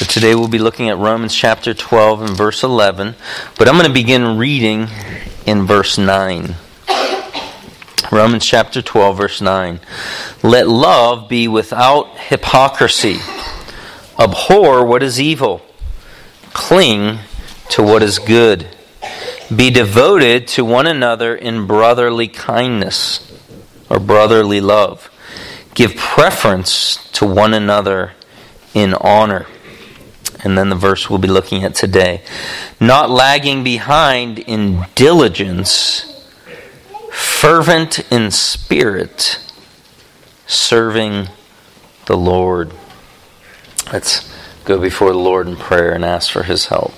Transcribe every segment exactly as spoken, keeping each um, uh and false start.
So today we'll be looking at Romans chapter twelve and verse eleven, but I'm going to begin reading in verse nine. Romans chapter twelve, verse nine. Let love be without hypocrisy. Abhor what is evil. Cling to what is good. Be devoted to one another in brotherly kindness or brotherly love. Give preference to one another in honor. And then the verse we'll be looking at today. Not lagging behind in diligence, fervent in spirit, serving the Lord. Let's go before the Lord in prayer and ask for His help.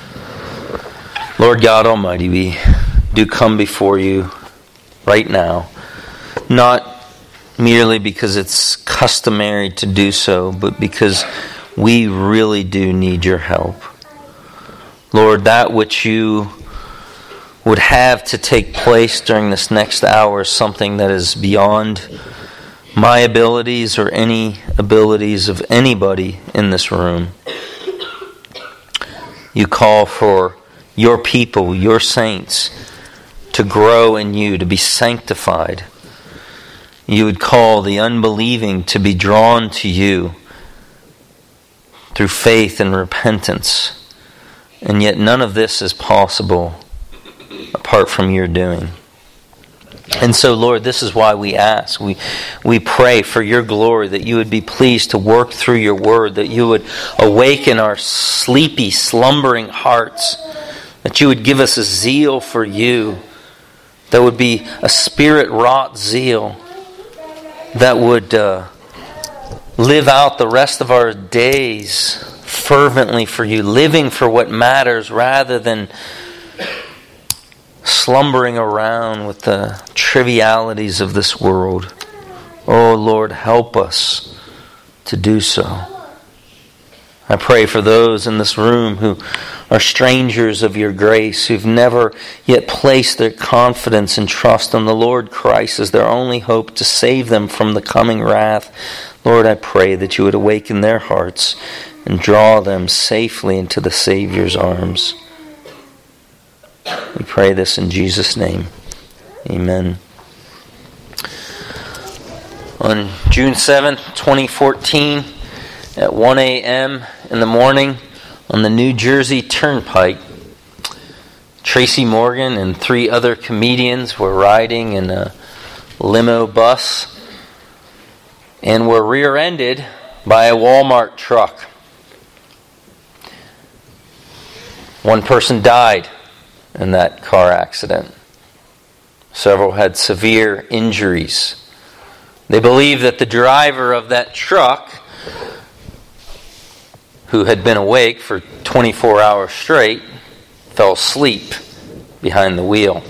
Lord God Almighty, we do come before you right now, not merely because it's customary to do so, but because we really do need your help. Lord, that which you would have to take place during this next hour is something that is beyond my abilities or any abilities of anybody in this room. You call for your people, your saints, to grow in you, to be sanctified. You would call the unbelieving to be drawn to you through faith and repentance. And yet none of this is possible apart from your doing. And so, Lord, this is why we ask. We we pray for your glory, that you would be pleased to work through your word, that you would awaken our sleepy, slumbering hearts, that you would give us a zeal for you, that would be a spirit-wrought zeal, that would uh, live out the rest of our days fervently for you, living for what matters rather than slumbering around with the trivialities of this world. Oh Lord, help us to do so. I pray for those in this room who are strangers of your grace, who've never yet placed their confidence and trust on the Lord Christ as their only hope to save them from the coming wrath. Lord, I pray that you would awaken their hearts and draw them safely into the Savior's arms. We pray this in Jesus' name. Amen. On June seventh, twenty fourteen, at one a.m. in the morning on the New Jersey Turnpike, Tracy Morgan and three other comedians were riding in a limo bus and were rear-ended by a Walmart truck. One person died in that car accident. Several had severe injuries. They believe that the driver of that truck, who had been awake for twenty-four hours straight, fell asleep behind the wheel.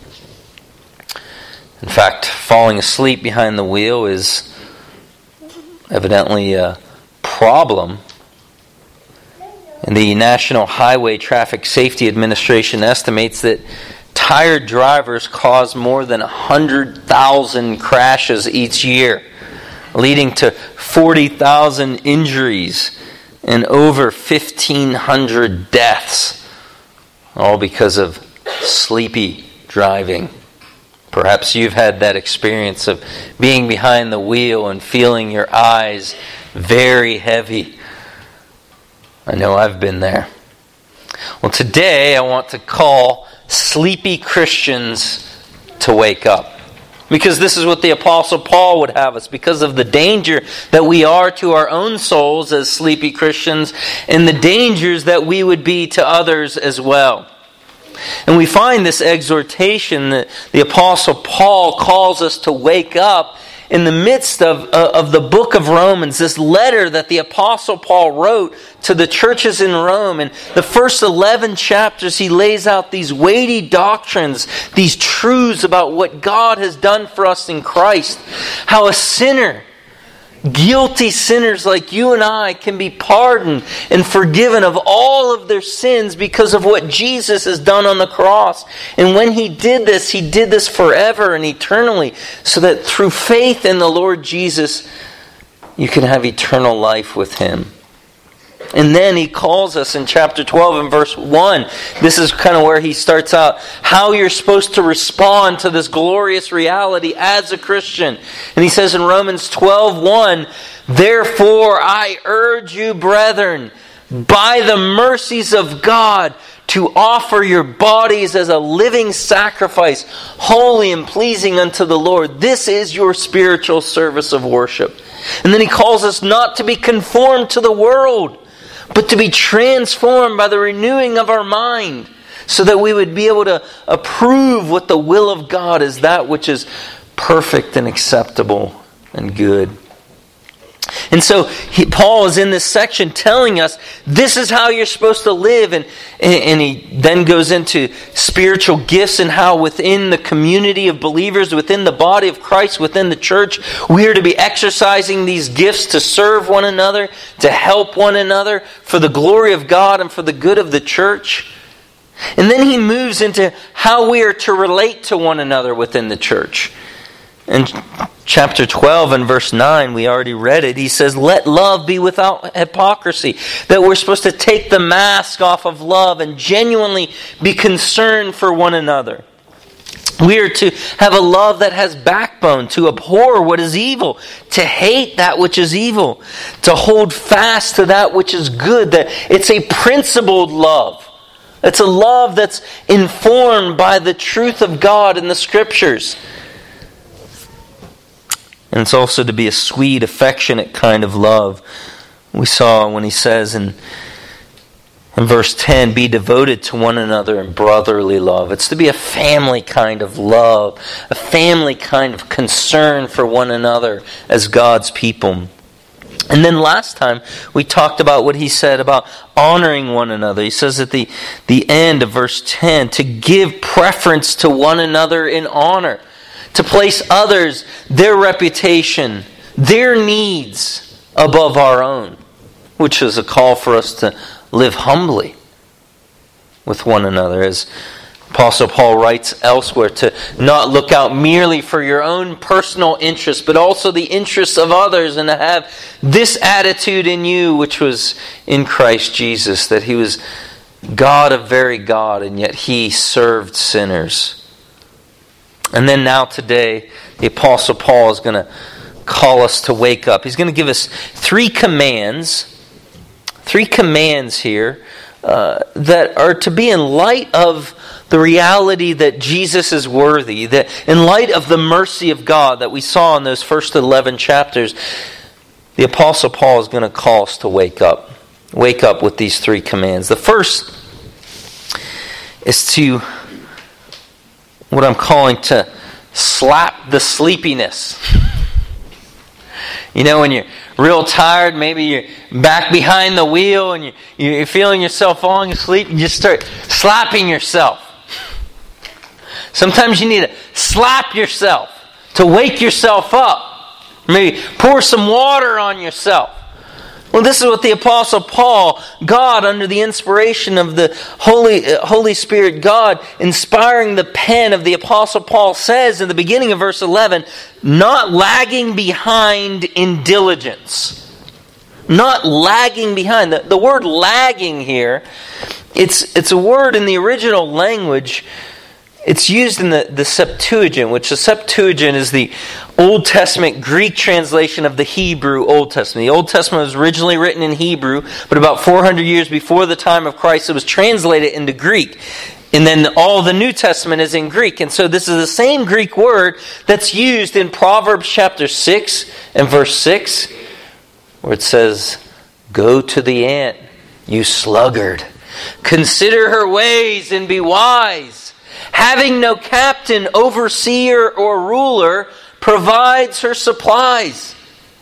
In fact, falling asleep behind the wheel is evidently a problem. And the National Highway Traffic Safety Administration estimates that tired drivers cause more than one hundred thousand crashes each year, leading to forty thousand injuries and over fifteen hundred deaths, all because of sleepy driving. Perhaps you've had that experience of being behind the wheel and feeling your eyes very heavy. I know I've been there. Well, today I want to call sleepy Christians to wake up. Because this is what the Apostle Paul would have us. Because of the danger that we are to our own souls as sleepy Christians, and the dangers that we would be to others as well. And we find this exhortation that the Apostle Paul calls us to wake up in the midst of, uh, of the book of Romans, this letter that the Apostle Paul wrote to the churches in Rome. In the first eleven chapters, he lays out these weighty doctrines, these truths about what God has done for us in Christ. How a sinner, guilty sinners like you and I, can be pardoned and forgiven of all of their sins because of what Jesus has done on the cross. And when He did this, He did this forever and eternally, so that through faith in the Lord Jesus, you can have eternal life with Him. And then he calls us in chapter twelve and verse one. This is kind of where he starts out how you're supposed to respond to this glorious reality as a Christian. And he says in Romans twelve one, "Therefore I urge you, brethren, by the mercies of God, to offer your bodies as a living sacrifice, holy and pleasing unto the Lord. This is your spiritual service of worship." And then he calls us not to be conformed to the world, but to be transformed by the renewing of our mind, so that we would be able to approve what the will of God is, that which is perfect and acceptable and good. And so he, Paul is in this section telling us this is how you're supposed to live. And, and he then goes into spiritual gifts and how within the community of believers, within the body of Christ, within the church, we are to be exercising these gifts to serve one another, to help one another for the glory of God and for the good of the church. And then he moves into how we are to relate to one another within the church. In chapter twelve and verse nine, we already read it. He says, "Let love be without hypocrisy." That we're supposed to take the mask off of love and genuinely be concerned for one another. We are to have a love that has backbone, to abhor what is evil, to hate that which is evil, to hold fast to that which is good. That it's a principled love. It's a love that's informed by the truth of God in the Scriptures. And it's also to be a sweet, affectionate kind of love. We saw when he says in, in verse ten, "Be devoted to one another in brotherly love." It's to be a family kind of love, a family kind of concern for one another as God's people. And then last time we talked about what he said about honoring one another. He says at the, the end of verse ten, to give preference to one another in honor. To place others, their reputation, their needs above our own, which is a call for us to live humbly with one another. As Apostle Paul writes elsewhere, to not look out merely for your own personal interests, but also the interests of others, and to have this attitude in you, which was in Christ Jesus, that he was God of very God, and yet he served sinners. And then now today, the Apostle Paul is going to call us to wake up. He's going to give us three commands, three commands here uh, that are to be in light of the reality that Jesus is worthy, that in light of the mercy of God that we saw in those first eleven chapters, the Apostle Paul is going to call us to wake up. Wake up with these three commands. The first is to, what I'm calling, to slap the sleepiness. You know, when you're real tired, maybe you're back behind the wheel and you're feeling yourself falling asleep, and you just start slapping yourself. Sometimes you need to slap yourself to wake yourself up. Maybe pour some water on yourself. Well, this is what the Apostle Paul, God under the inspiration of the Holy, uh, Holy Spirit, God inspiring the pen of the Apostle Paul, says in the beginning of verse eleven, not lagging behind in diligence. Not lagging behind. The, the word lagging here, it's, it's a word in the original language. It's used in the, the Septuagint, which the Septuagint is the Old Testament Greek translation of the Hebrew Old Testament. The Old Testament was originally written in Hebrew, but about four hundred years before the time of Christ, it was translated into Greek. And then all the New Testament is in Greek. And so this is the same Greek word that's used in Proverbs chapter six and verse six, where it says, "Go to the ant, you sluggard. Consider her ways and be wise. Having no captain, overseer, or ruler, provides her supplies."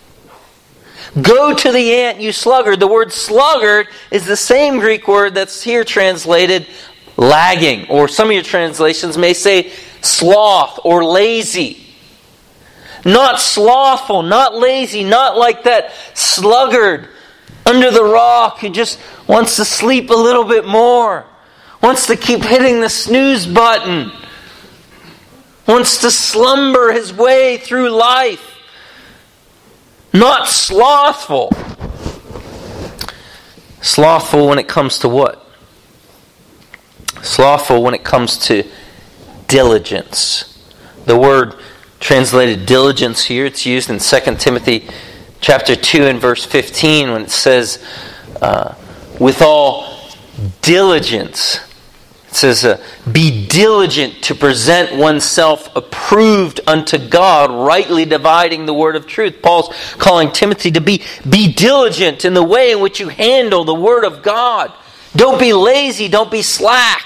Go to the ant, you sluggard. The word sluggard is the same Greek word that's here translated lagging. Or some of your translations may say sloth or lazy. Not slothful, not lazy, not like that sluggard under the rock who just wants to sleep a little bit more. Wants to keep hitting the snooze button. Wants to slumber his way through life. Not slothful. Slothful when it comes to what? Slothful when it comes to diligence. The word translated diligence here, it's used in Second Timothy chapter two and verse fifteen when it says, uh, with all diligence. It says, uh, be diligent to present oneself approved unto God, rightly dividing the word of truth. Paul's calling Timothy to be, be diligent in the way in which you handle the word of God. Don't be lazy, don't be slack.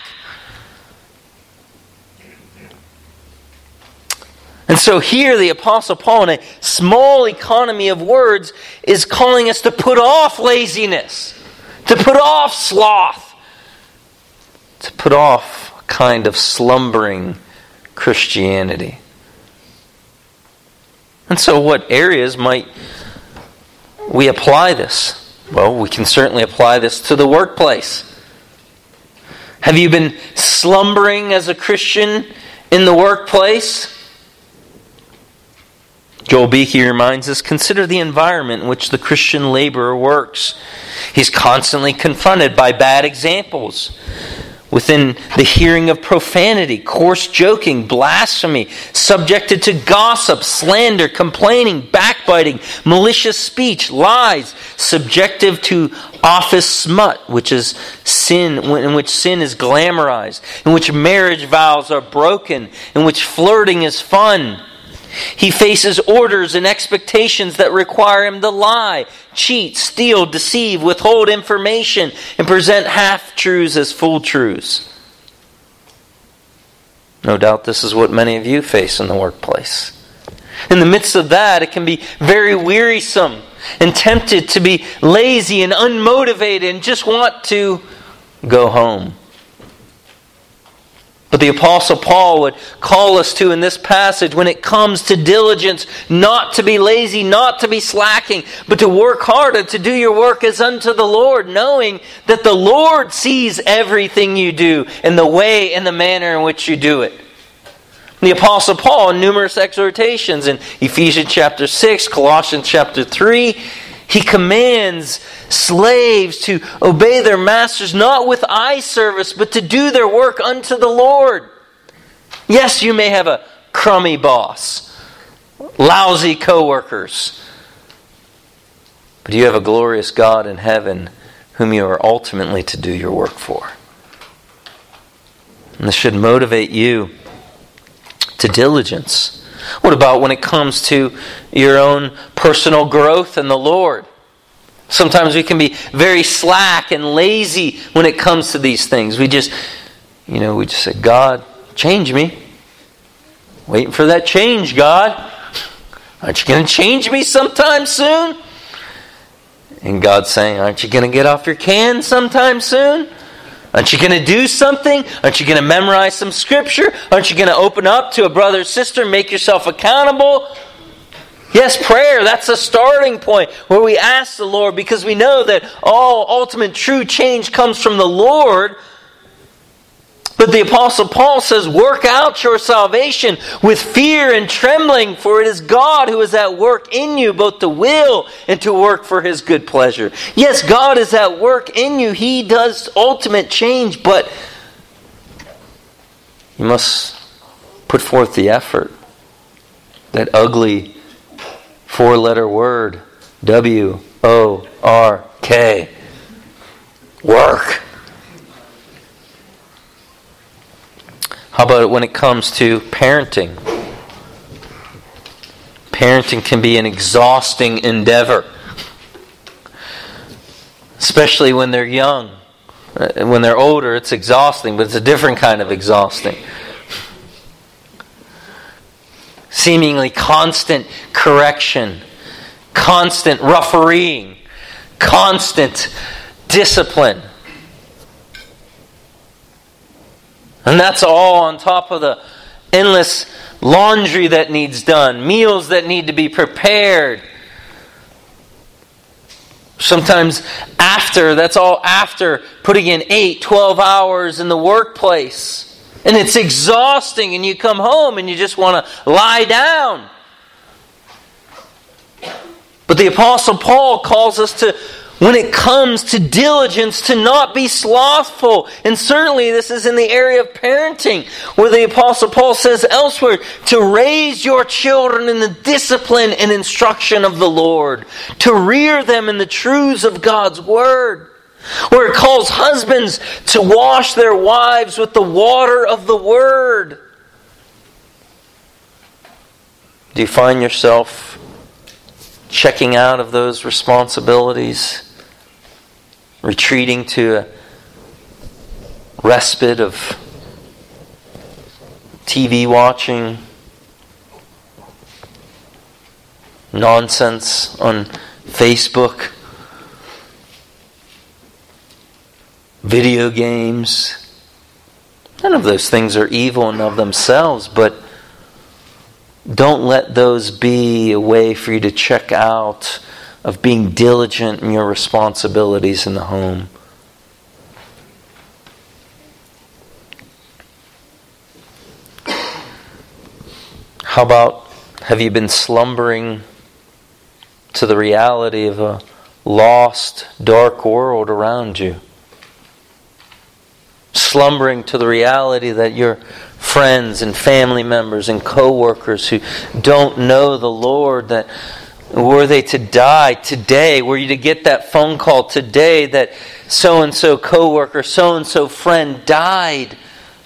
And so here the Apostle Paul, in a small economy of words, is calling us to put off laziness, to put off sloth, to put off a kind of slumbering Christianity. And so what areas might we apply this? Well, we can certainly apply this to the workplace. Have you been slumbering as a Christian in the workplace? Joel Beakey reminds us, consider the environment in which the Christian laborer works. He's constantly confronted by bad examples. Within the hearing of profanity, coarse joking, blasphemy, subjected to gossip, slander, complaining, backbiting, malicious speech, lies, subjective to office smut, which is sin, in which sin is glamorized, in which marriage vows are broken, in which flirting is fun. He faces orders and expectations that require him to lie, cheat, steal, deceive, withhold information, and present half-truths as full truths. No doubt this is what many of you face in the workplace. In the midst of that, it can be very wearisome and tempted to be lazy and unmotivated and just want to go home. But the Apostle Paul would call us to in this passage, when it comes to diligence, not to be lazy, not to be slacking, but to work hard and to do your work as unto the Lord, knowing that the Lord sees everything you do and the way and the manner in which you do it. The Apostle Paul, in numerous exhortations in Ephesians chapter six, Colossians chapter three, he commands slaves to obey their masters not with eye service, but to do their work unto the Lord. Yes, you may have a crummy boss, lousy co-workers, but you have a glorious God in heaven whom you are ultimately to do your work for. And this should motivate you to diligence. What about when it comes to your own personal growth in the Lord? Sometimes we can be very slack and lazy when it comes to these things. We just, you know, we just say, God, change me. Waiting for that change, God. Aren't you going to change me sometime soon? And God's saying, aren't you going to get off your can sometime soon? Aren't you going to do something? Aren't you going to memorize some scripture? Aren't you going to open up to a brother or sister and make yourself accountable? Yes, prayer, that's a starting point where we ask the Lord, because we know that all ultimate true change comes from the Lord. But the Apostle Paul says, work out your salvation with fear and trembling, for it is God who is at work in you, both to will and to work for His good pleasure. Yes, God is at work in you. He does ultimate change, but you must put forth the effort. That ugly four-letter word, W O R K. Work. How about it when it comes to parenting? Parenting can be an exhausting endeavor, especially when they're young. When they're older, it's exhausting, but it's a different kind of exhausting. Seemingly constant correction, constant refereeing, constant discipline. And that's all on top of the endless laundry that needs done, meals that need to be prepared. Sometimes after, that's all after putting in eight, twelve hours in the workplace. And it's exhausting, and you come home and you just want to lie down. But the Apostle Paul calls us to when it comes to diligence, to not be slothful. And certainly this is in the area of parenting, where the Apostle Paul says elsewhere, to raise your children in the discipline and instruction of the Lord, to rear them in the truths of God's Word, where it calls husbands to wash their wives with the water of the Word. Do you find yourself checking out of those responsibilities? Retreating to a respite of T V watching, nonsense on Facebook, video games. None of those things are evil in of themselves, but don't let those be a way for you to check out of being diligent in your responsibilities in the home. How about, have you been slumbering to the reality of a lost, dark world around you? Slumbering to the reality that your friends and family members and co-workers who don't know the Lord, that were they to die today, were you to get that phone call today that so-and-so co-worker, so-and-so friend died,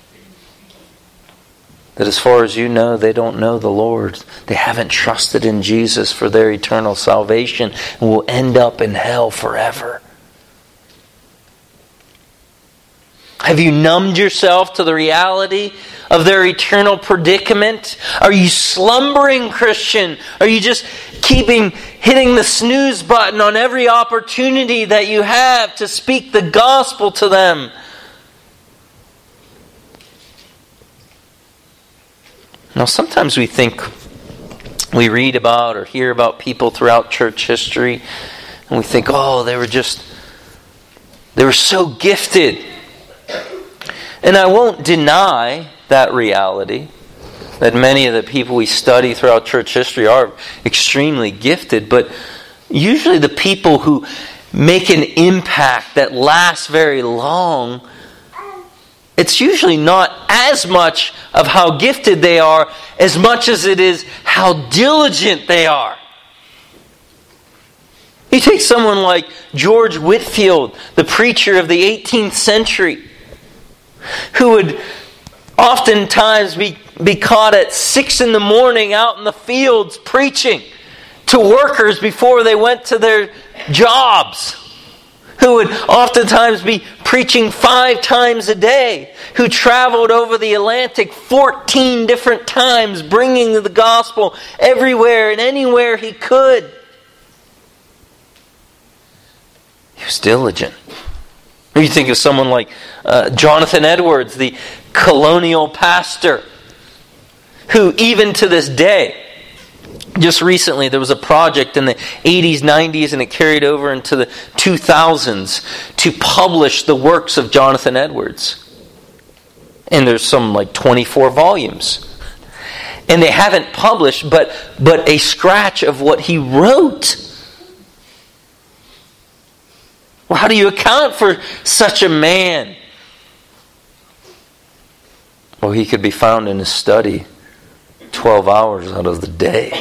that as far as you know, they don't know the Lord. They haven't trusted in Jesus for their eternal salvation and will end up in hell forever. Have you numbed yourself to the reality of their eternal predicament? Are you slumbering, Christian? Are you just keeping hitting the snooze button on every opportunity that you have to speak the gospel to them? Now, sometimes we think we read about or hear about people throughout church history, and we think, oh, they were just, they were so gifted. And I won't deny that reality, that many of the people we study throughout church history are extremely gifted, but usually the people who make an impact that lasts very long, it's usually not as much of how gifted they are as much as it is how diligent they are. You take someone like George Whitefield, the preacher of the eighteenth century, who would oftentimes be, be caught at six in the morning out in the fields preaching to workers before they went to their jobs, who would oftentimes be preaching five times a day, who traveled over the Atlantic fourteen different times, bringing the gospel everywhere and anywhere he could. He was diligent. Or you think of someone like uh, Jonathan Edwards, the colonial pastor, who even to this day, just recently there was a project in the eighties, nineties, and it carried over into the two thousands to publish the works of Jonathan Edwards. And there's some like twenty-four volumes. And they haven't published but, but a scratch of what he wrote. Well, how do you account for such a man? Well, he could be found in his study twelve hours out of the day.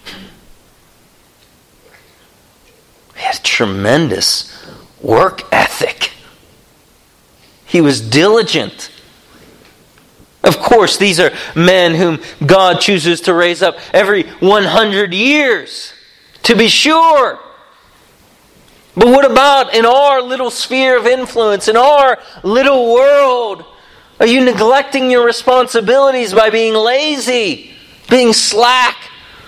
He had a tremendous work ethic. He was diligent. Of course, these are men whom God chooses to raise up every one hundred years, to be sure. But what about in our little sphere of influence, in our little world? Are you neglecting your responsibilities by being lazy, being slack?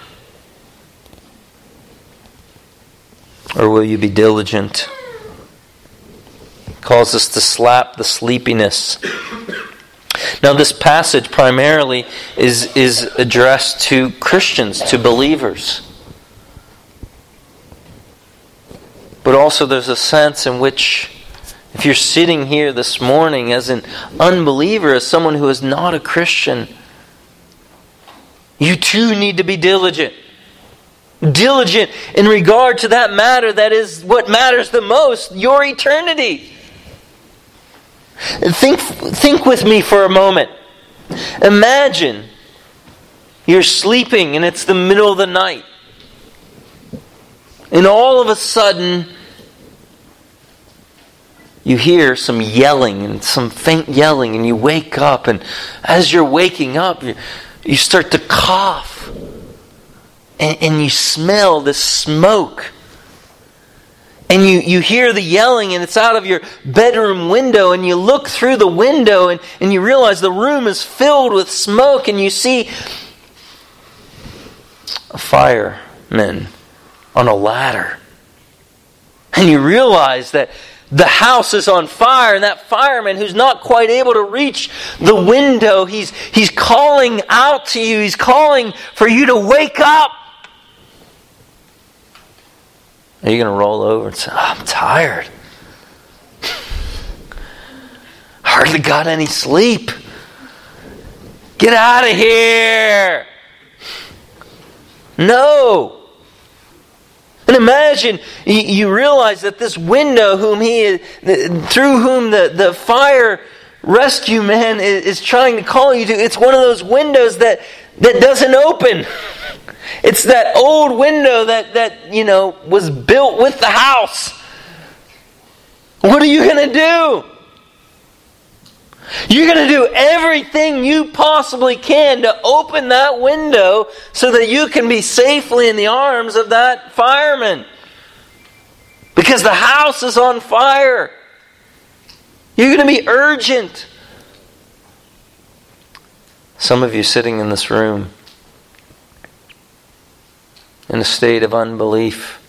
Or will you be diligent? It calls us to slap the sleepiness. Now, this passage primarily is, is addressed to Christians, to believers. But also there's a sense in which, if you're sitting here this morning as an unbeliever, as someone who is not a Christian, you too need to be diligent. Diligent in regard to that matter that is what matters the most, your eternity. Think, think with me for a moment. Imagine you're sleeping and it's the middle of the night. And all of a sudden, you hear some yelling and some faint yelling, and you wake up, and as you're waking up, you, you start to cough. And, and you smell this smoke. And you, you hear the yelling, and it's out of your bedroom window, and you look through the window, and, and you realize the room is filled with smoke, and you see a fireman on a ladder. And you realize that the house is on fire, and that fireman who's not quite able to reach the window, he's, he's calling out to you, he's calling for you to wake up. Are you going to roll over and say, oh, I'm tired. Hardly got any sleep. Get out of here. No. And imagine you realize that this window, whom he, through whom the, the fire rescue man is, is trying to call you to, it's one of those windows that, that doesn't open. It's that old window that, that, you know, was built with the house. What are you going to do? You're going to do everything you possibly can to open that window so that you can be safely in the arms of that fireman. Because the house is on fire. You're going to be urgent. Some of you sitting in this room in a state of unbelief.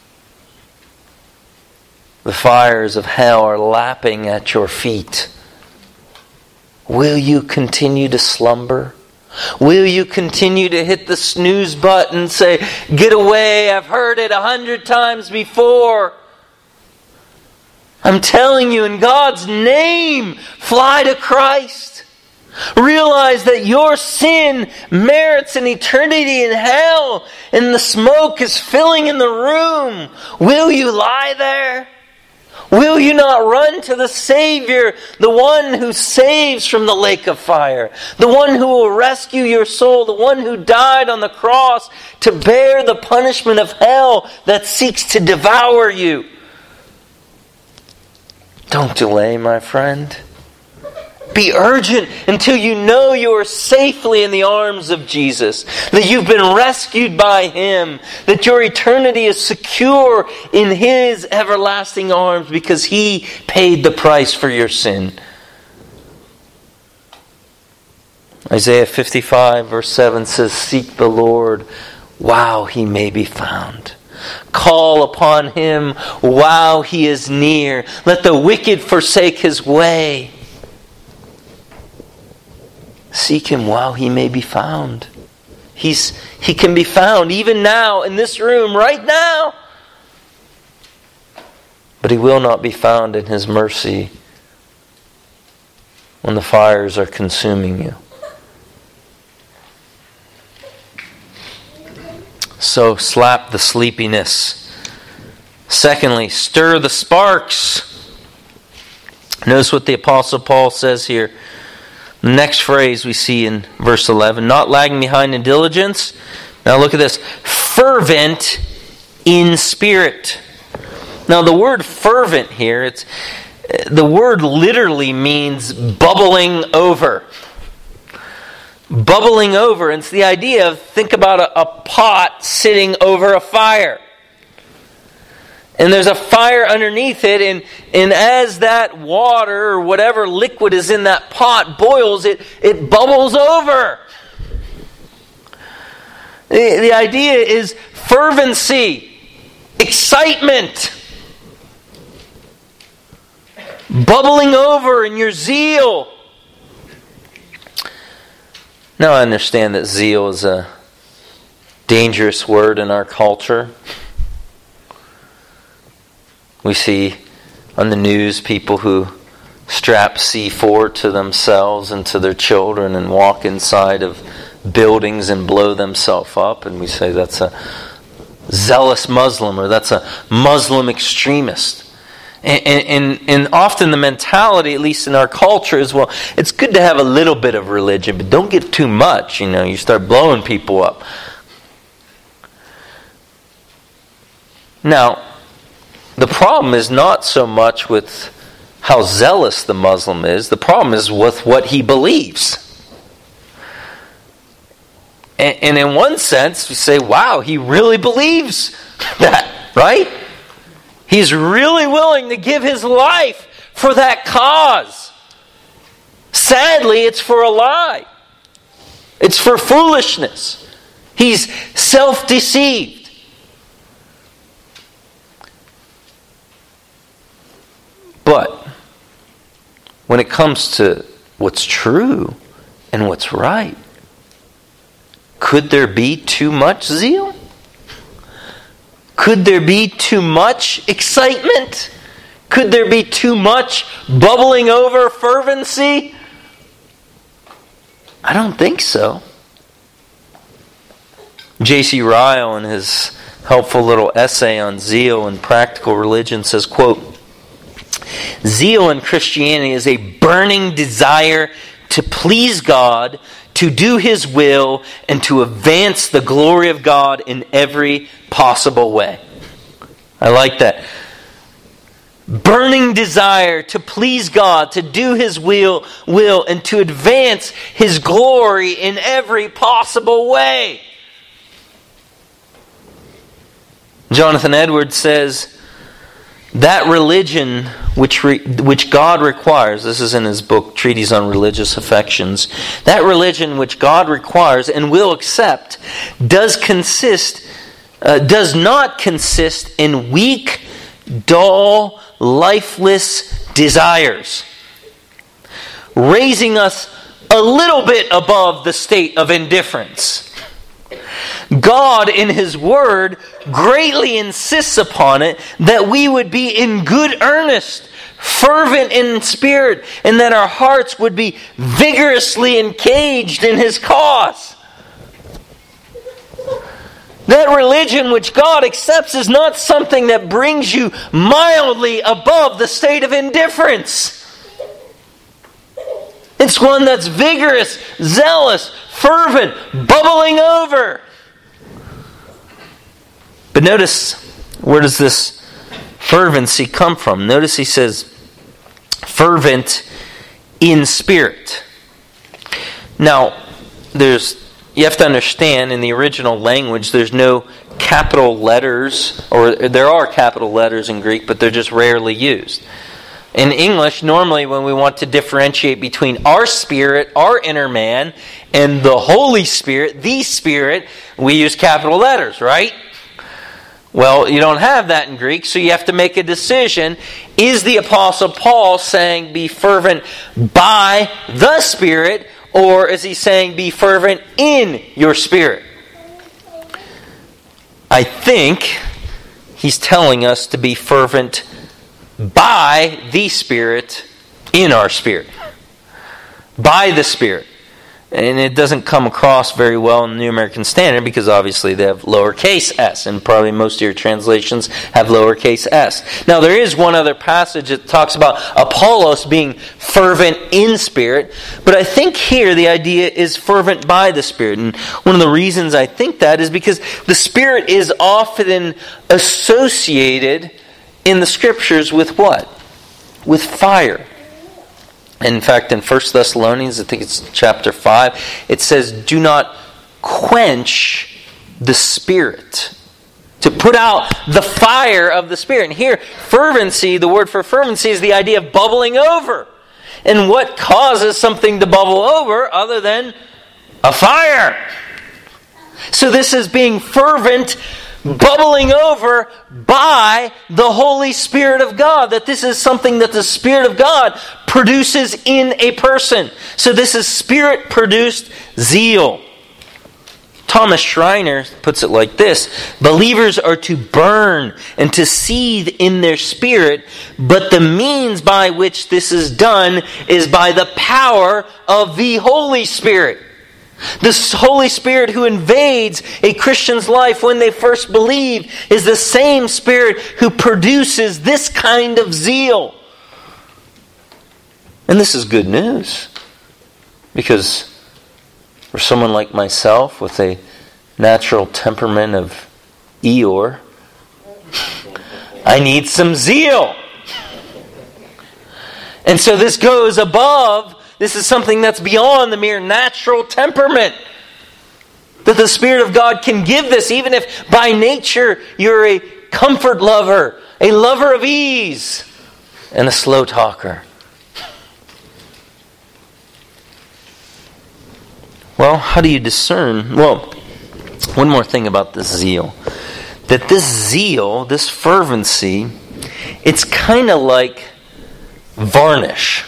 The fires of hell are lapping at your feet. Will you continue to slumber? Will you continue to hit the snooze button and say, get away, I've heard it a hundred times before. I'm telling you, in God's name, fly to Christ. Realize that your sin merits an eternity in hell, and the smoke is filling in the room. Will you lie there? Will you not run to the Savior, the one who saves from the lake of fire, the one who will rescue your soul, the one who died on the cross to bear the punishment of hell that seeks to devour you? Don't delay, my friend. Be urgent until you know you are safely in the arms of Jesus, that you've been rescued by Him, that your eternity is secure in His everlasting arms because He paid the price for your sin. Isaiah fifty-five verse seven says, seek the Lord while He may be found. Call upon Him while He is near. Let the wicked forsake his way. Seek Him while He may be found. He's, He can be found even now in this room, right now. But He will not be found in His mercy when the fires are consuming you. So slap the sleepiness. Secondly, stir the sparks. Notice what the Apostle Paul says here. The next phrase we see in verse eleven, not lagging behind in diligence. Now look at this. Fervent in spirit. Now the word fervent here, it's the word literally means bubbling over. Bubbling over. And it's the idea of, think about a, a pot sitting over a fire. And there's a fire underneath it, and, and as that water or whatever liquid is in that pot boils, it, it bubbles over. The, the idea is fervency, excitement, bubbling over in your zeal. Now I understand that zeal is a dangerous word in our culture. We see on the news people who strap C four to themselves and to their children and walk inside of buildings and blow themselves up. And we say that's a zealous Muslim, or that's a Muslim extremist. And, and, and often the mentality, at least in our culture, is, well, it's good to have a little bit of religion, but don't get too much. You know, you start blowing people up. Now, the problem is not so much with how zealous the Muslim is. The problem is with what he believes. And, and in one sense, you say, wow, he really believes that, right? He's really willing to give his life for that cause. Sadly, it's for a lie. It's for foolishness. He's self-deceived. But when it comes to what's true and what's right, could there be too much zeal? Could there be too much excitement? Could there be too much bubbling over fervency? I don't think so. J C Ryle, in his helpful little essay on zeal and practical religion, says, quote, "Zeal in Christianity is a burning desire to please God, to do His will, and to advance the glory of God in every possible way." I like that. Burning desire to please God, to do His will, will, and to advance His glory in every possible way. Jonathan Edwards says, that religion which re, which God requires, this is in his book, Treatise on Religious Affections, that religion which God requires and will accept does consist, uh, does not consist in weak, dull, lifeless desires, raising us a little bit above the state of indifference. God, in His Word, greatly insists upon it that we would be in good earnest, fervent in spirit, and that our hearts would be vigorously engaged in His cause. That religion which God accepts is not something that brings you mildly above the state of indifference. It's one that's vigorous, zealous, fervent, bubbling over. But notice, where does this fervency come from? Notice he says, fervent in spirit. Now, there's you have to understand, in the original language, there's no capital letters, or there are capital letters in Greek, but they're just rarely used. In English, normally when we want to differentiate between our spirit, our inner man, and the Holy Spirit, the Spirit, we use capital letters, right? Well, you don't have that in Greek, so you have to make a decision. Is the Apostle Paul saying be fervent by the Spirit, or is he saying be fervent in your spirit? I think he's telling us to be fervent by the Spirit in our spirit. By the Spirit. And it doesn't come across very well in the New American Standard because obviously they have lowercase s, and probably most of your translations have lowercase s. Now there is one other passage that talks about Apollos being fervent in spirit, but I think here the idea is fervent by the Spirit. And one of the reasons I think that is because the Spirit is often associated in the Scriptures with what? With fire. In fact, in First Thessalonians, I think it's chapter five, it says, do not quench the Spirit. To put out the fire of the Spirit. And here, fervency, the word for fervency is the idea of bubbling over. And what causes something to bubble over other than a fire? So this is being fervent, bubbling over by the Holy Spirit of God. That this is something that the Spirit of God produces in a person. So this is Spirit-produced zeal. Thomas Schreiner puts it like this: believers are to burn and to seethe in their spirit, but the means by which this is done is by the power of the Holy Spirit. The Holy Spirit who invades a Christian's life when they first believe is the same Spirit who produces this kind of zeal. And this is good news. Because for someone like myself with a natural temperament of Eeyore, I need some zeal. And so this goes above, this is something that's beyond the mere natural temperament. That the Spirit of God can give this, even if by nature you're a comfort lover, a lover of ease, and a slow talker. Well, how do you discern? Well, one more thing about this zeal. That this zeal, this fervency, it's kind of like varnish.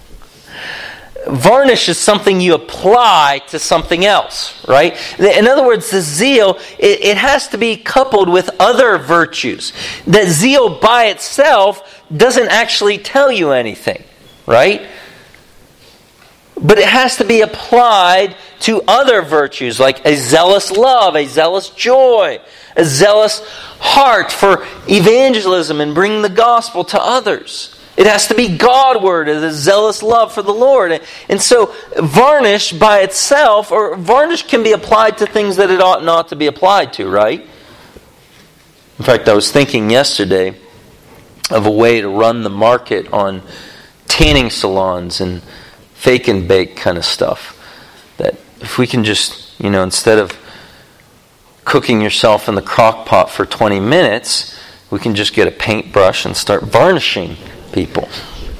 Varnish is something you apply to something else, right? In other words, the zeal, it, it has to be coupled with other virtues. That zeal by itself doesn't actually tell you anything, right? But it has to be applied to other virtues like a zealous love, a zealous joy, a zealous heart for evangelism and bringing the gospel to others. It has to be Godward, a zealous love for the Lord. And so varnish by itself, or varnish can be applied to things that it ought not to be applied to, right? In fact, I was thinking yesterday of a way to run the market on tanning salons and fake and bake kind of stuff. That if we can just, you know, instead of cooking yourself in the crock pot for twenty minutes, we can just get a paintbrush and start varnishing people.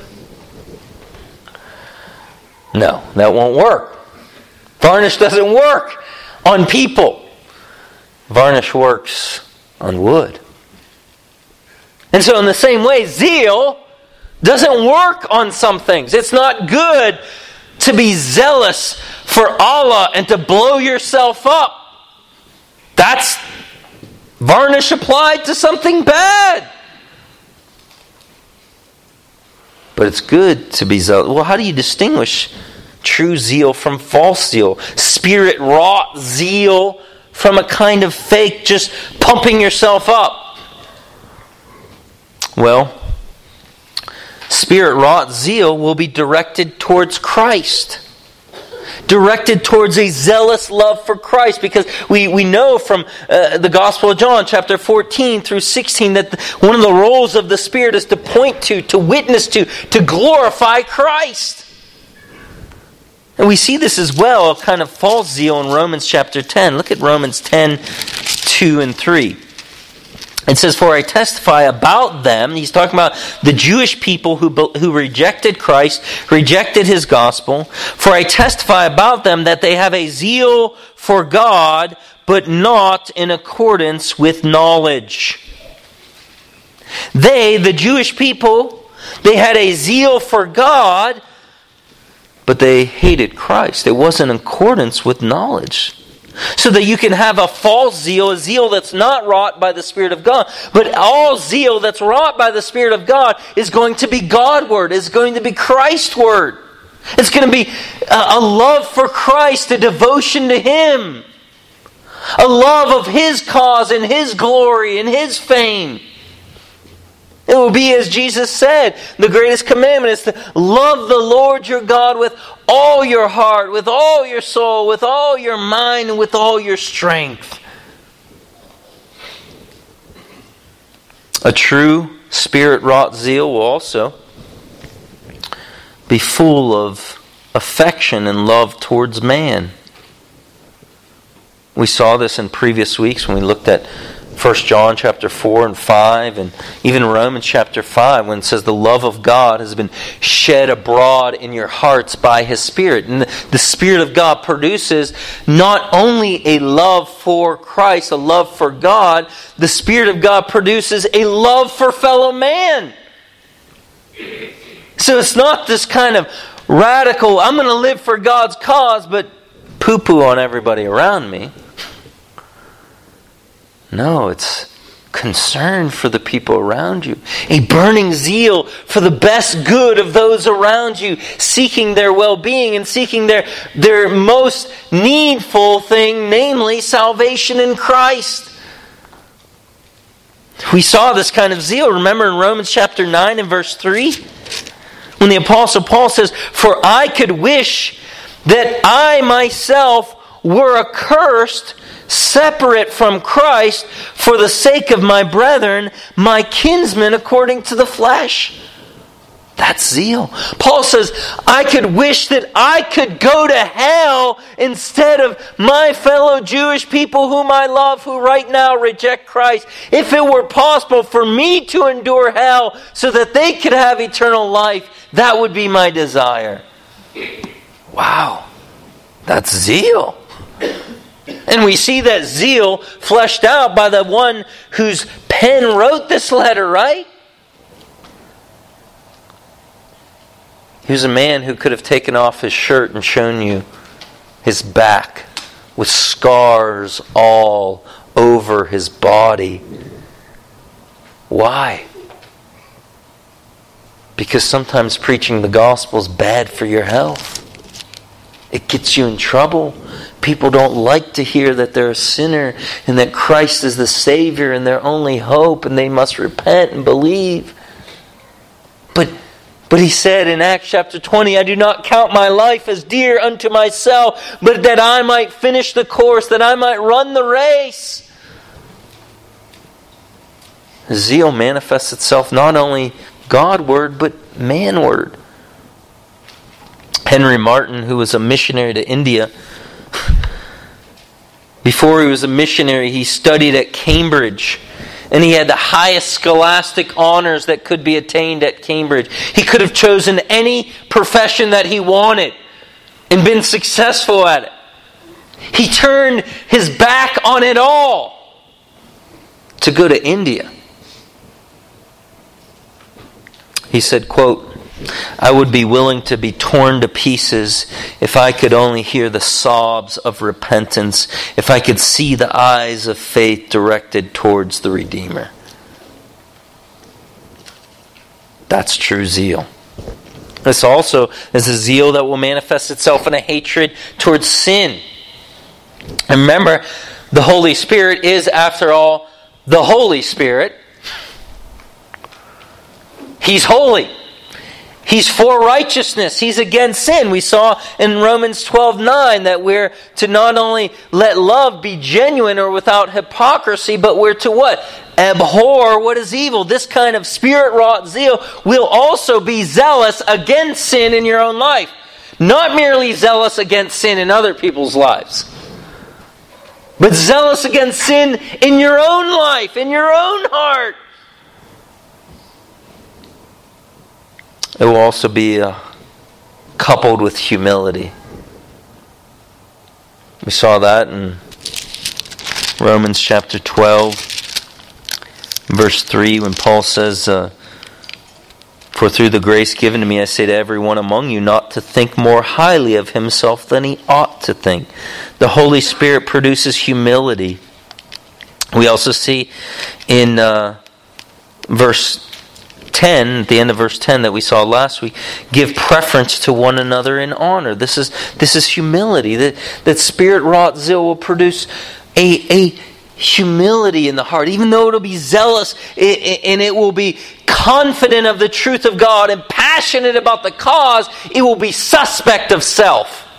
No, that won't work. Varnish doesn't work on people. Varnish works on wood. And so in the same way, zeal doesn't work on some things. It's not good to be zealous for Allah and to blow yourself up. That's varnish applied to something bad. But it's good to be zealous. Well, how do you distinguish true zeal from false zeal? Spirit-wrought zeal from a kind of fake, just pumping yourself up? Well, Spirit-wrought zeal will be directed towards Christ. Directed towards a zealous love for Christ. Because we, we know from uh, the Gospel of John, chapter fourteen through sixteen, that the, one of the roles of the Spirit is to point to, to witness to, to glorify Christ. And we see this as well, a kind of false zeal in Romans chapter ten. Look at Romans ten, two and three. It says, "For I testify about them," he's talking about the Jewish people who, who rejected Christ, rejected His gospel. "For I testify about them that they have a zeal for God, but not in accordance with knowledge." They, the Jewish people, they had a zeal for God, but they hated Christ. It wasn't in accordance with knowledge. So that you can have a false zeal, a zeal that's not wrought by the Spirit of God. But all zeal that's wrought by the Spirit of God is going to be Godward, is going to be Christward. It's going to be a love for Christ, a devotion to Him. A love of His cause and His glory and His fame. It will be as Jesus said, the greatest commandment is to love the Lord your God with all your heart, with all your soul, with all your mind, and with all your strength. A true Spirit-wrought zeal will also be full of affection and love towards man. We saw this in previous weeks when we looked at First John chapter four and five, and even Romans chapter five, when it says the love of God has been shed abroad in your hearts by His Spirit. And the Spirit of God produces not only a love for Christ, a love for God, the Spirit of God produces a love for fellow man. So it's not this kind of radical, I'm going to live for God's cause, but poo-poo on everybody around me. No, it's concern for the people around you. A burning zeal for the best good of those around you, seeking their well-being and seeking their, their most needful thing, namely salvation in Christ. We saw this kind of zeal, remember in Romans chapter nine and verse three? When the Apostle Paul says, "For I could wish that I myself were accursed, separate from Christ, for the sake of my brethren, my kinsmen according to the flesh." That's zeal. Paul says, I could wish that I could go to hell instead of my fellow Jewish people whom I love, who right now reject Christ. If it were possible for me to endure hell so that they could have eternal life, that would be my desire. Wow, that's zeal. And we see that zeal fleshed out by the one whose pen wrote this letter, right? He was a man who could have taken off his shirt and shown you his back with scars all over his body. Why? Because sometimes preaching the gospel is bad for your health. It gets you in trouble. People don't like to hear that they're a sinner and that Christ is the Savior and their only hope and they must repent and believe. But But he said in Acts chapter twenty, "I do not count my life as dear unto myself, but that I might finish the course, that I might run the race." Zeal manifests itself not only Godward, but manward. Henry Martyn, who was a missionary to India, before he was a missionary, he studied at Cambridge. And he had the highest scholastic honors that could be attained at Cambridge. He could have chosen any profession that he wanted and been successful at it. He turned his back on it all to go to India. He said, quote, "I would be willing to be torn to pieces if I could only hear the sobs of repentance, if I could see the eyes of faith directed towards the Redeemer." That's true zeal. This also is a zeal that will manifest itself in a hatred towards sin. And remember, the Holy Spirit is, after all, the Holy Spirit. He's holy. He's for righteousness. He's against sin. We saw in Romans twelve nine that we're to not only let love be genuine or without hypocrisy, but we're to what? Abhor what is evil. This kind of spirit-wrought zeal will also be zealous against sin in your own life. Not merely zealous against sin in other people's lives, but zealous against sin in your own life, in your own heart. It will also be uh, coupled with humility. We saw that in Romans chapter twelve, verse three, when Paul says, uh, "For through the grace given to me, I say to everyone among you not to think more highly of himself than he ought to think." The Holy Spirit produces humility. We also see in uh, verse ten, at the end of verse ten that we saw last week, give preference to one another in honor. This is this is humility. That that spirit-wrought zeal will produce a, a humility in the heart, even though it'll be zealous and it will be confident of the truth of God and passionate about the cause. It will be suspect of self.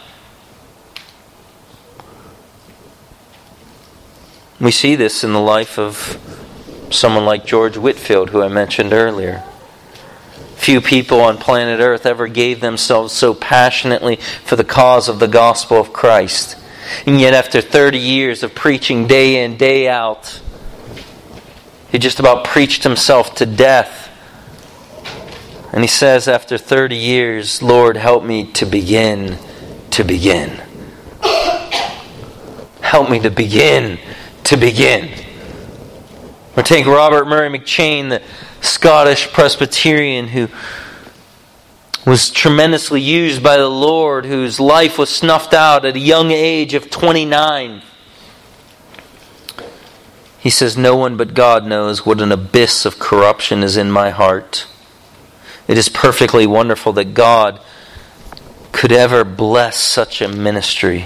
We see this in the life of someone like George Whitefield, who I mentioned earlier. Few people on planet Earth ever gave themselves so passionately for the cause of the gospel of Christ. And yet after thirty years of preaching day in, day out, he just about preached himself to death. And he says after thirty years, "Lord, help me to begin to begin. Help me to begin to begin." Or take Robert Murray McCheyne, the Scottish Presbyterian who was tremendously used by the Lord, whose life was snuffed out at a young age of twenty-nine. He says, no one but God knows what an abyss of corruption is in my heart. It is perfectly wonderful that God could ever bless such a ministry.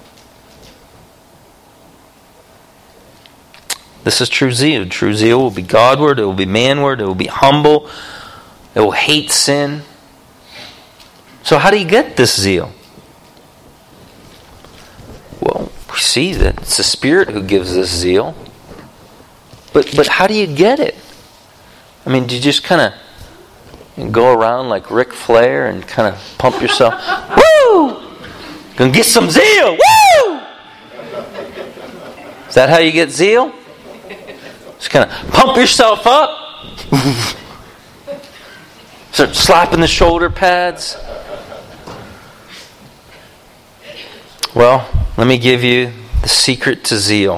This is true zeal. True zeal will be Godward, it will be manward, it will be humble, it will hate sin. So how do you get this zeal? Well, we see that it's the Spirit who gives this zeal. But but how do you get it? I mean, do you just kind of go around like Ric Flair and kind of pump yourself? Woo! Gonna get some zeal! Woo! Is that how you get zeal? Just kind of pump yourself up. Start slapping the shoulder pads. Well, let me give you the secret to zeal.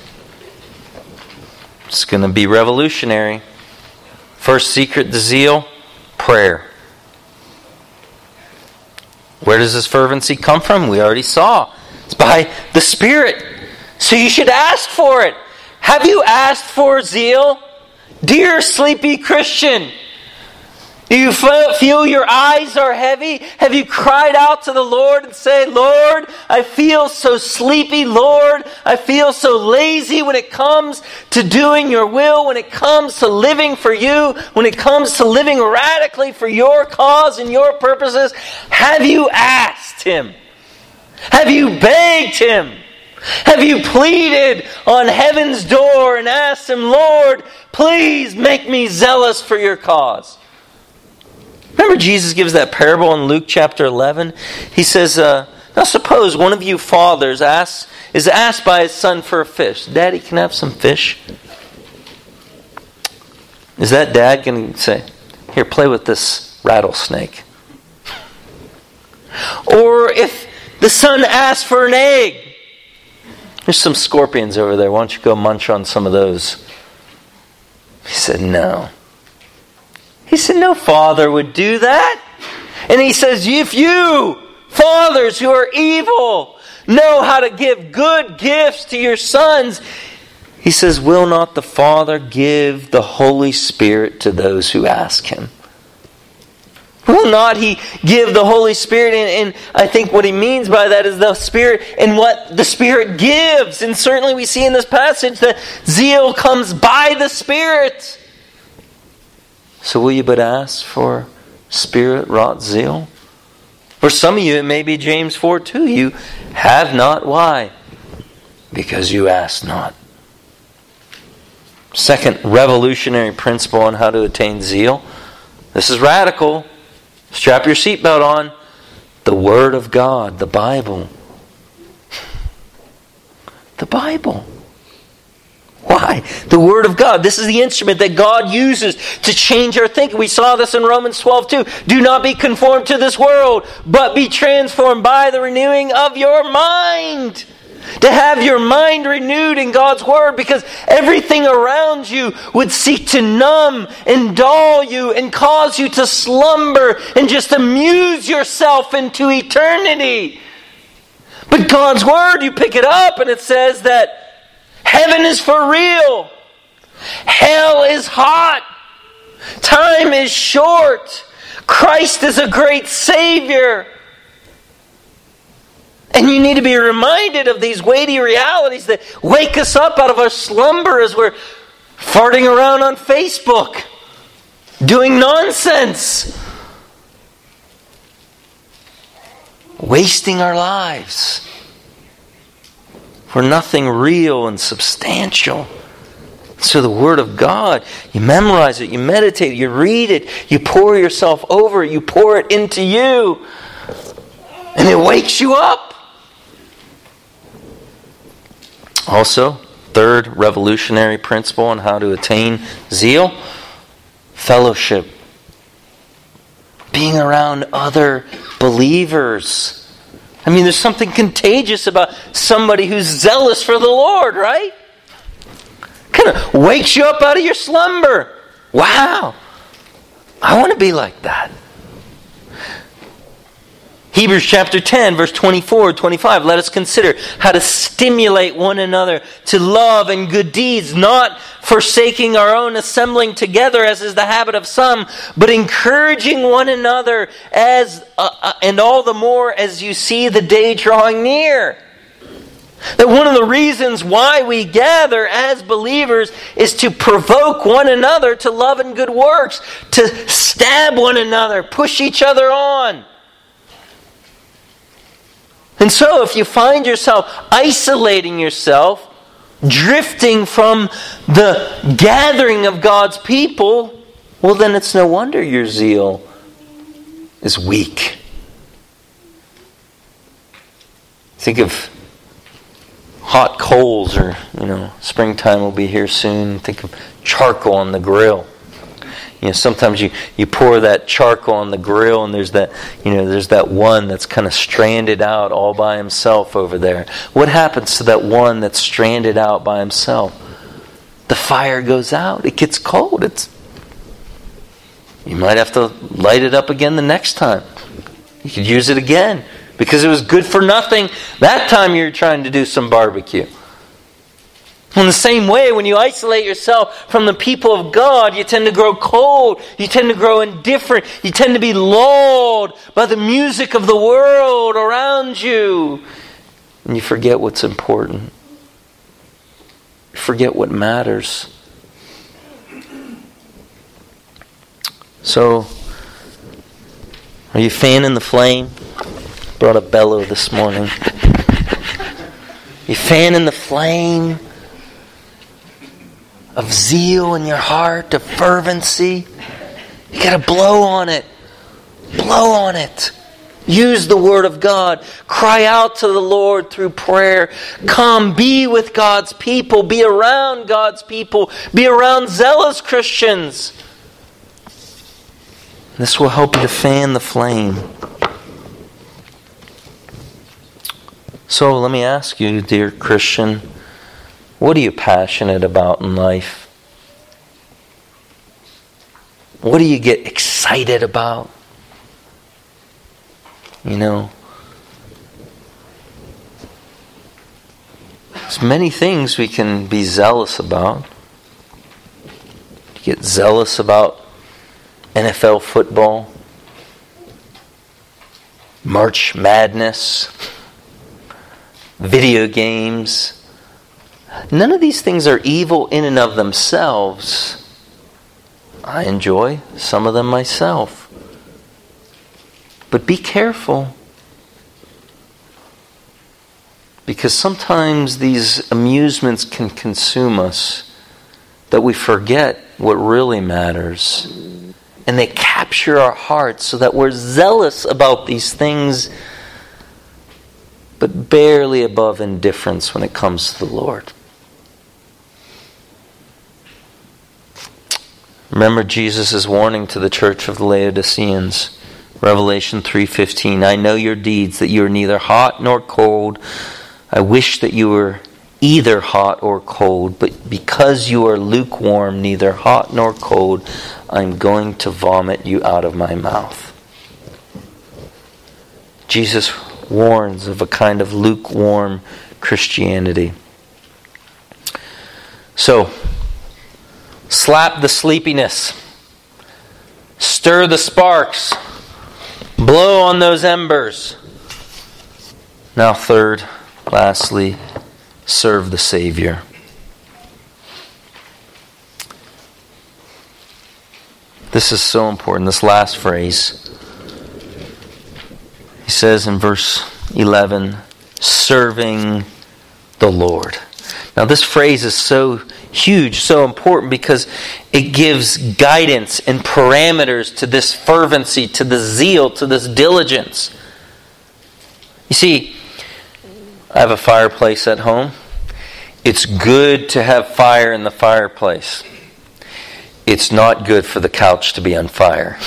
It's going to be revolutionary. First secret to zeal, prayer. Where does this fervency come from? We already saw. It's by the Spirit. So you should ask for it. Have you asked for zeal? Dear sleepy Christian, do you feel your eyes are heavy? Have you cried out to the Lord and say, Lord, I feel so sleepy. Lord, I feel so lazy when it comes to doing your will, when it comes to living for you, when it comes to living radically for your cause and your purposes. Have you asked Him? Have you begged Him? Have you pleaded on heaven's door and asked Him, Lord, please make me zealous for your cause? Remember Jesus gives that parable in Luke chapter eleven? He says, uh, now suppose one of you fathers asks, is asked by his son for a fish. Daddy, can I have some fish? Is that dad going to say, here, play with this rattlesnake? Or if the son asks for an egg, there's some scorpions over there, why don't you go munch on some of those? He said, no. He said, no father would do that. And he says, if you, fathers who are evil, know how to give good gifts to your sons, he says, will not the Father give the Holy Spirit to those who ask Him? Will not He give the Holy Spirit? And, and I think what he means by that is the Spirit and what the Spirit gives. And certainly we see in this passage that zeal comes by the Spirit. So will you but ask for Spirit-wrought zeal? For some of you, it may be James four two. You have not. Why? Because you ask not. Second revolutionary principle on how to attain zeal. This is radical. Strap your seatbelt on. The Word of God, the Bible. The Bible. Why? The Word of God. This is the instrument that God uses to change our thinking. We saw this in Romans twelve two. Do not be conformed to this world, but be transformed by the renewing of your mind. To have your mind renewed in God's Word, because everything around you would seek to numb and dull you and cause you to slumber and just amuse yourself into eternity. But God's Word, you pick it up and it says that heaven is for real. Hell is hot. Time is short. Christ is a great Savior. And you need to be reminded of these weighty realities that wake us up out of our slumber as we're farting around on Facebook, doing nonsense, wasting our lives for nothing real and substantial. So the Word of God, you memorize it, you meditate it, you read it, you pour yourself over it, you pour it into you, and it wakes you up. Also, third revolutionary principle on how to attain zeal, fellowship. Being around other believers. I mean, there's something contagious about somebody who's zealous for the Lord, right? Kind of wakes you up out of your slumber. Wow, I want to be like that. Hebrews chapter ten, verse twenty-four, twenty-five. Let us consider how to stimulate one another to love and good deeds, not forsaking our own assembling together as is the habit of some, but encouraging one another as uh, uh, and all the more as you see the day drawing near. That one of the reasons why we gather as believers is to provoke one another to love and good works, to stab one another, push each other on. And so if you find yourself isolating yourself, drifting from the gathering of God's people, well then it's no wonder your zeal is weak. Think of hot coals, or, you know, springtime will be here soon. Think of charcoal on the grill. You know, sometimes you, you pour that charcoal on the grill and there's that, you know, there's that one that's kind of stranded out all by himself over there. What happens to that one that's stranded out by himself? The fire goes out. It gets cold. It's you might have to light it up again the next time. You could use it again because it was good for nothing that time you were trying to do some barbecue. In the same way, when you isolate yourself from the people of God, you tend to grow cold. You tend to grow indifferent. You tend to be lulled by the music of the world around you. And you forget what's important. You forget what matters. So, are you fanning the flame? Brought a bellow this morning. You fanning the flame of zeal in your heart, of fervency. You got to blow on it. Blow on it. Use the Word of God. Cry out to the Lord through prayer. Come, be with God's people. Be around God's people. Be around zealous Christians. This will help you to fan the flame. So let me ask you, dear Christian, what are you passionate about in life? What do you get excited about? You know, there's many things we can be zealous about. You get zealous about N F L football, March Madness, video games. None of these things are evil in and of themselves. I enjoy some of them myself. But be careful. Because sometimes these amusements can consume us, that we forget what really matters. And they capture our hearts so that we're zealous about these things, but barely above indifference when it comes to the Lord. Remember Jesus' warning to the church of the Laodiceans. Revelation three fifteen. I know your deeds, that you are neither hot nor cold. I wish that you were either hot or cold, but because you are lukewarm, neither hot nor cold, I'm going to vomit you out of my mouth. Jesus warns of a kind of lukewarm Christianity. So, slap the sleepiness. Stir the sparks. Blow on those embers. Now third, lastly, serve the Savior. This is so important, this last phrase. He says in verse eleven, serving the Lord. Now this phrase is so huge, so important, because it gives guidance and parameters to this fervency, to this zeal, to this diligence. You see, I have a fireplace at home. It's good to have fire in the fireplace. It's not good for the couch to be on fire.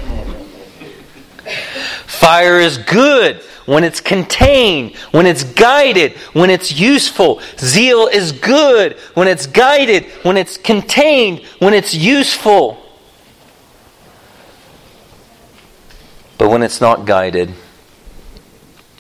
Fire is good when it's contained, when it's guided, when it's useful. Zeal is good when it's guided, when it's contained, when it's useful. But when it's not guided,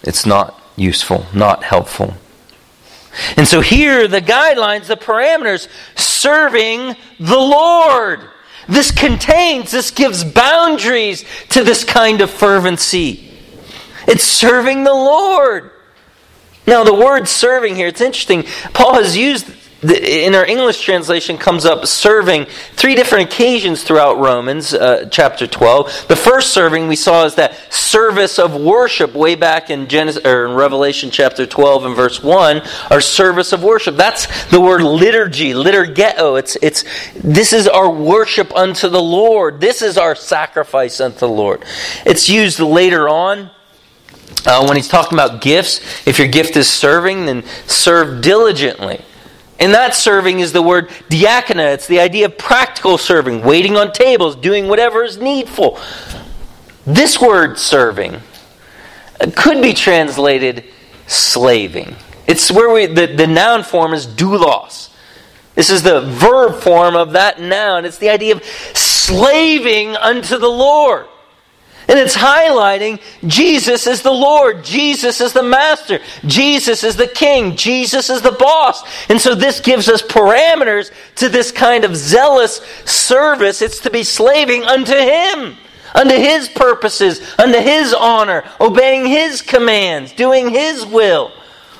it's not useful, not helpful. And so here, the guidelines, the parameters, serving the Lord. This contains, this gives boundaries to this kind of fervency. It's serving the Lord. Now, the word serving here, it's interesting. Paul has used, in our English translation, comes up serving three different occasions throughout Romans uh, chapter twelve. The first serving we saw is that service of worship way back in Genesis or in Revelation chapter twelve and verse one. Our service of worship. That's the word liturgy, liturgeo. It's it's this is our worship unto the Lord. This is our sacrifice unto the Lord. It's used later on. Uh, when he's talking about gifts, if your gift is serving, then serve diligently. And that serving is the word diakonia. It's the idea of practical serving, waiting on tables, doing whatever is needful. This word serving could be translated slaving. It's where we the, the noun form is doulos. This is the verb form of that noun. It's the idea of slaving unto the Lord. And it's highlighting Jesus is the Lord. Jesus is the Master. Jesus is the King. Jesus is the boss. And so this gives us parameters to this kind of zealous service. It's to be slaving unto Him, unto His purposes, unto His honor, obeying His commands, doing His will.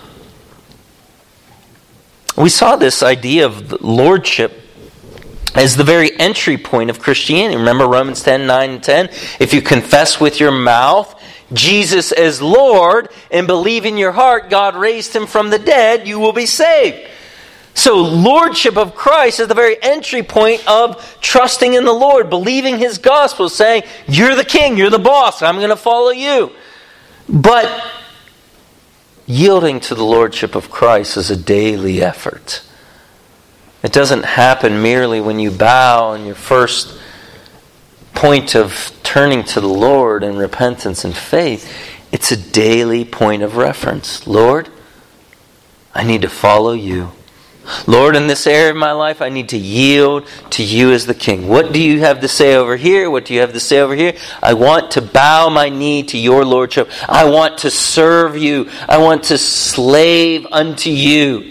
We saw this idea of lordship as the very entry point of Christianity. Remember Romans ten, nine, and ten? If you confess with your mouth Jesus as Lord and believe in your heart God raised Him from the dead, you will be saved. So lordship of Christ is the very entry point of trusting in the Lord, believing His gospel, saying, you're the king, you're the boss, I'm going to follow you. But yielding to the lordship of Christ is a daily effort. It doesn't happen merely when you bow on your first point of turning to the Lord in repentance and faith. It's a daily point of reference. Lord, I need to follow you. Lord, in this area of my life, I need to yield to you as the King. What do you have to say over here? What do you have to say over here? I want to bow my knee to your lordship. I want to serve you. I want to slave unto you.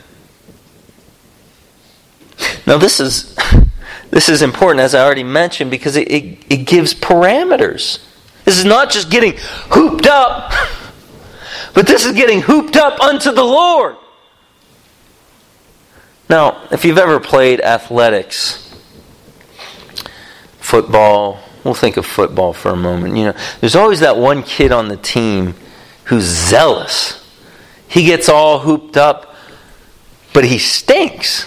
Now this is this is important, as I already mentioned, because it, it, it gives parameters. This is not just getting hooped up, but this is getting hooped up unto the Lord. Now, if you've ever played athletics, football, we'll think of football for a moment. You know, there's always that one kid on the team who's zealous. He gets all hooped up, but he stinks.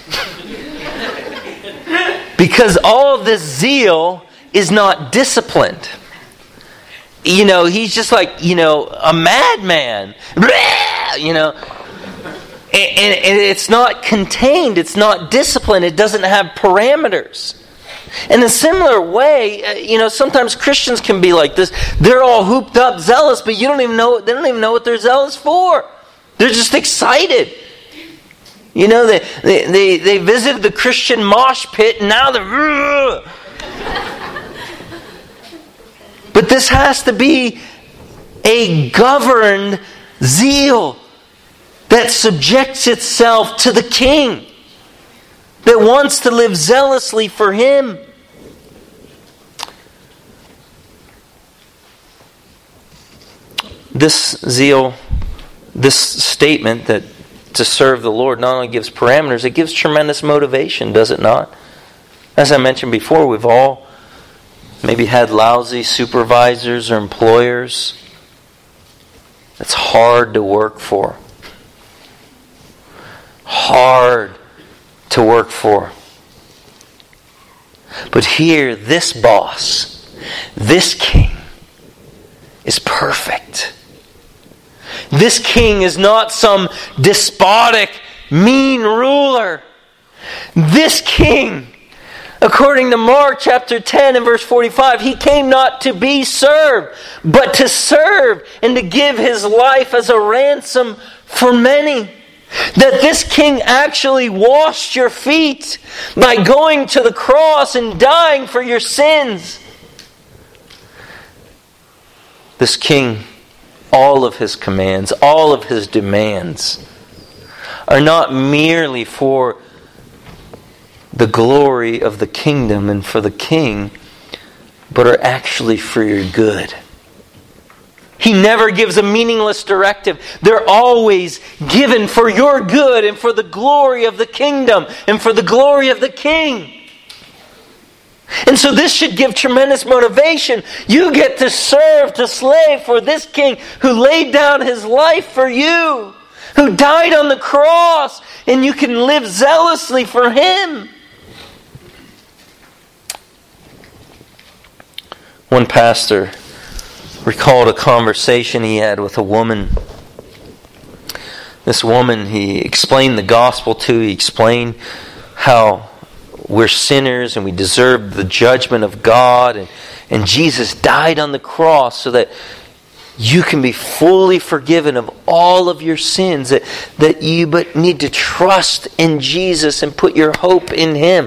Because all this zeal is not disciplined. You know, he's just like, you know, a madman. You know, and, and it's not contained. It's not disciplined. It doesn't have parameters. In a similar way, you know, sometimes Christians can be like this. They're all hooped up, zealous, but you don't even know. They don't even know what they're zealous for. They're just excited. You know, they, they, they, they visited the Christian mosh pit and now they're... But this has to be a governed zeal that subjects itself to the King, that wants to live zealously for Him. This zeal, this statement that to serve the Lord not only gives parameters, it gives tremendous motivation, does it not? As I mentioned before, we've all maybe had lousy supervisors or employers. It's hard to work for. Hard to work for. But here, this boss, this king, is perfect. This king is not some despotic, mean ruler. This king, according to Mark chapter ten and verse forty-five, he came not to be served, but to serve and to give his life as a ransom for many. That this king actually washed your feet by going to the cross and dying for your sins. This king all of His commands, all of His demands are not merely for the glory of the kingdom and for the king, but are actually for your good. He never gives a meaningless directive. They're always given for your good and for the glory of the kingdom and for the glory of the king. And so this should give tremendous motivation. You get to serve, to slave for this king who laid down his life for you, who died on the cross, and you can live zealously for him. One pastor recalled a conversation he had with a woman. This woman, he explained the gospel to. He explained how we're sinners and we deserve the judgment of God. And, and Jesus died on the cross so that you can be fully forgiven of all of your sins. That, that you but need to trust in Jesus and put your hope in Him.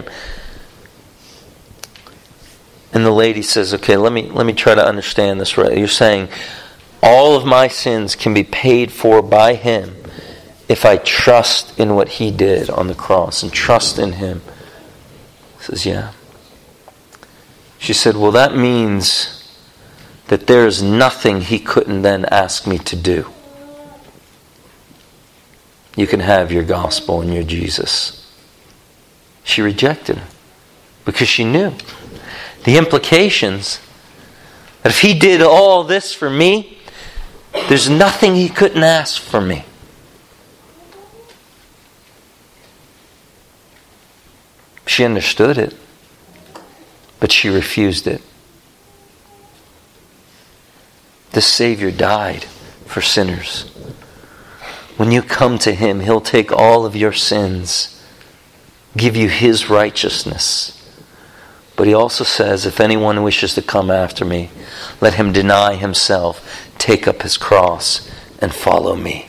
And the lady says, okay, let me let me try to understand this right. You're saying all of my sins can be paid for by Him if I trust in what He did on the cross and trust in Him. He says, yeah. She said, well, that means that there is nothing He couldn't then ask me to do. You can have your gospel and your Jesus. She rejected Him because she knew the implications that if He did all this for me, there's nothing He couldn't ask for me. She understood it, but she refused it. The Savior died for sinners. When you come to Him, He'll take all of your sins, give you His righteousness. But He also says, if anyone wishes to come after me, let him deny himself, take up his cross, and follow me.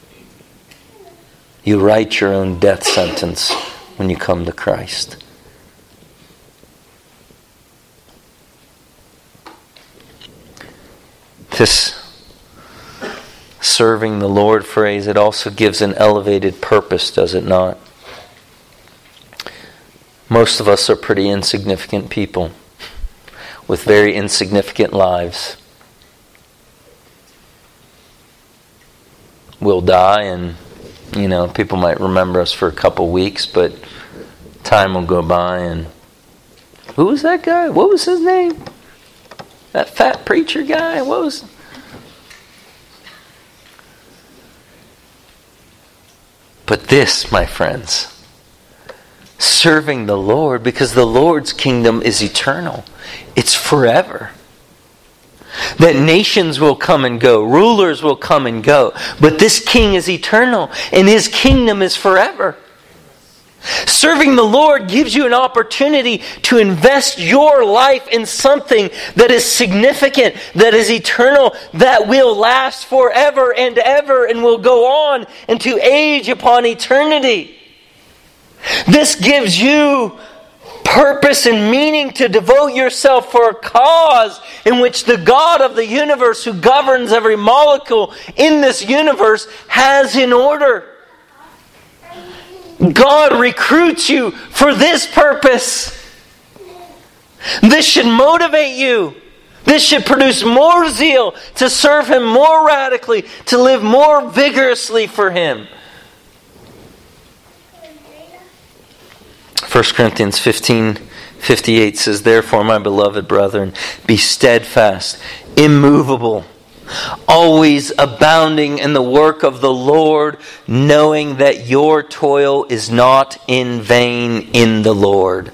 You write your own death sentence when you come to Christ. This serving the Lord phrase, it also gives an elevated purpose, does it not? Most of us are pretty insignificant people with very insignificant lives. We'll die and, you know, people might remember us for a couple weeks, but time will go by and who was that guy? What was his name? That fat preacher guy? What was... But this, my friends, serving the Lord, because the Lord's kingdom is eternal. It's forever. That nations will come and go, rulers will come and go, but this king is eternal and his kingdom is forever. Serving the Lord gives you an opportunity to invest your life in something that is significant, that is eternal, that will last forever and ever and will go on into age upon eternity. This gives you purpose and meaning to devote yourself for a cause in which the God of the universe, who governs every molecule in this universe, has in order. God recruits you for this purpose. This should motivate you. This should produce more zeal to serve Him more radically, to live more vigorously for Him. First Corinthians fifteen fifty-eight says, therefore, my beloved brethren, be steadfast, immovable, always abounding in the work of the Lord, knowing that your toil is not in vain in the Lord.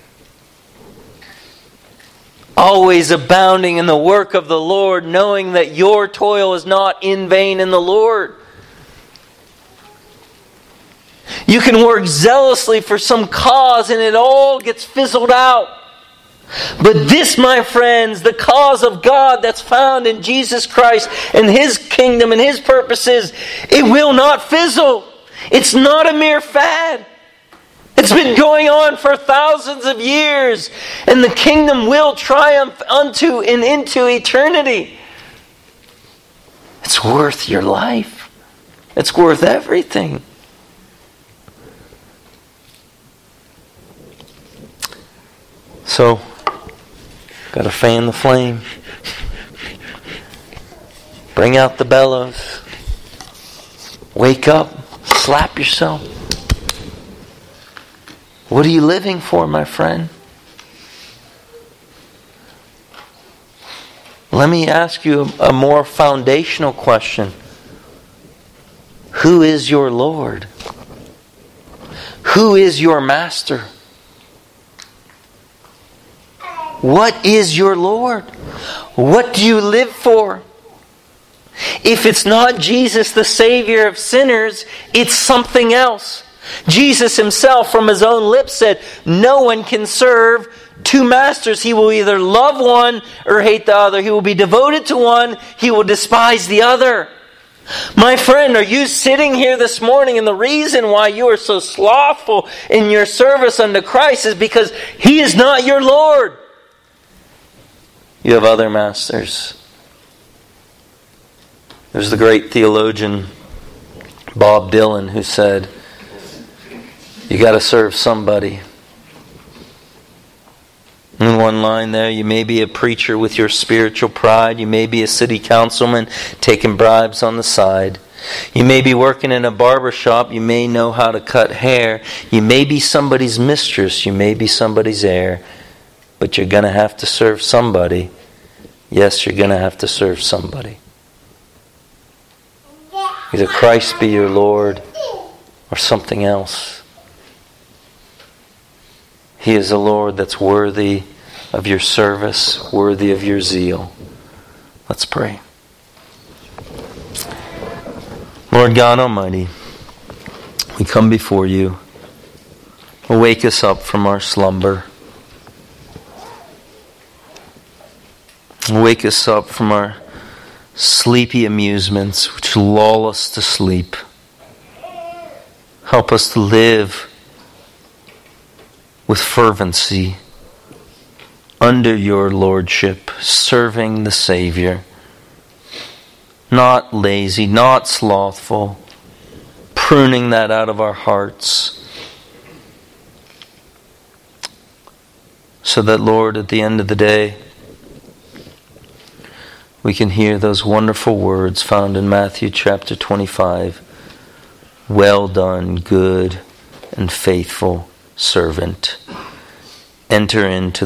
Always abounding in the work of the Lord, knowing that your toil is not in vain in the Lord. You can work zealously for some cause and it all gets fizzled out. But this, my friends, the cause of God that's found in Jesus Christ and His kingdom and His purposes, it will not fizzle. It's not a mere fad. It's been going on for thousands of years, and the kingdom will triumph unto and into eternity. It's worth your life. It's worth everything. So, got to fan the flame. Bring out the bellows. Wake up. Slap yourself. What are you living for, my friend? Let me ask you a, a more foundational question. Who is your Lord? Who is your Master? What is your Lord? What do you live for? If it's not Jesus, the Savior of sinners, it's something else. Jesus himself, from his own lips, said, no one can serve two masters. He will either love one or hate the other. He will be devoted to one. He will despise the other. My friend, are you sitting here this morning, and the reason why you are so slothful in your service unto Christ is because He is not your Lord. You have other masters. There's the great theologian Bob Dylan who said, you got to serve somebody. In one line there, you may be a preacher with your spiritual pride. You may be a city councilman taking bribes on the side. You may be working in a barber shop. You may know how to cut hair. You may be somebody's mistress. You may be somebody's heir. But you're going to have to serve somebody. Yes, you're going to have to serve somebody. Either Christ be your Lord or something else. He is a Lord that's worthy of your service, worthy of your zeal. Let's pray. Lord God Almighty, we come before you. Wake us up from our slumber. Wake us up from our sleepy amusements which lull us to sleep. Help us to live with fervency under your lordship, serving the Savior. Not lazy, not slothful, pruning that out of our hearts. So that, Lord, at the end of the day, we can hear those wonderful words found in Matthew chapter twenty-five. Well done, good and faithful servant. Enter into